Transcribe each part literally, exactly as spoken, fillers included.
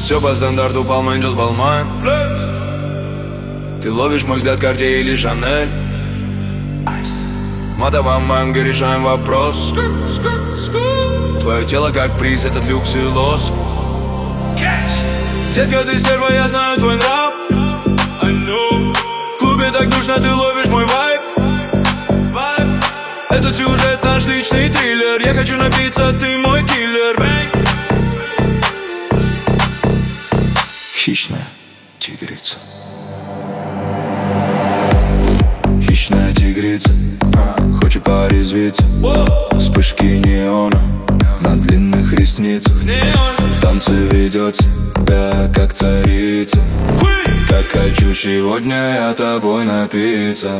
Все по стандарту, Palm Angels, Balmain. Ты ловишь мой взгляд, Cartier или Chanel. Матовом манго решаем вопрос. Твое тело как приз, этот люкс и лоск. Детка, ты стерва, я знаю твой нрав. I know. В клубе так душно, ты ловишь мой вайб. Этот сюжет наш личный триллер. Я хочу напиться, ты мой киллер. Хищная тигрица. Хищная тигрица, а, хочет порезвиться. Вспышки неона на длинных ресницах. В танце ведет себя как царица. Как хочу сегодня я тобой напиться.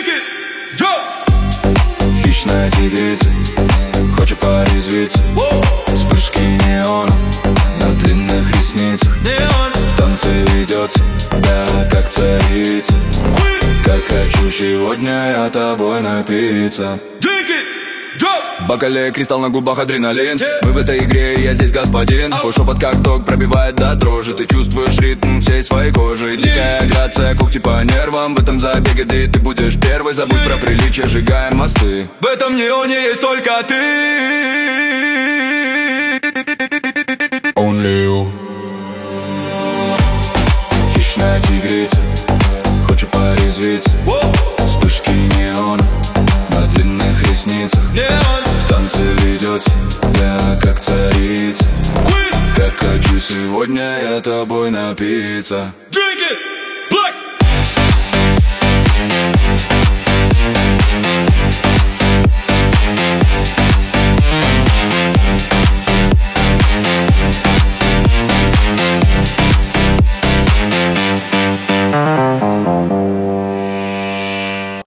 Хищная тигрица, хочет порезвиться. Вспышки неона на длинных ресницах. В танце ведет себя как царица. Как хочу сегодня я тобой напиться. В бокале кристалл, на губах адреналин. Мы в этой игре, я здесь господин. Твой шепот как ток пробивает до дрожи. Ты чувствуешь ритм всей своей кожи. Дикая грация, когти по нервам. В этом забеге ты, ты будешь первый. Забудь про приличие, сжигаем мосты. В этом неоне есть только ты. Only you. Хищная тигрица, хочет порезвиться. Вспышки неона на длинных ресницах. В танце ведет себя как царица. Как хочу сегодня я тобой напиться. Drink it!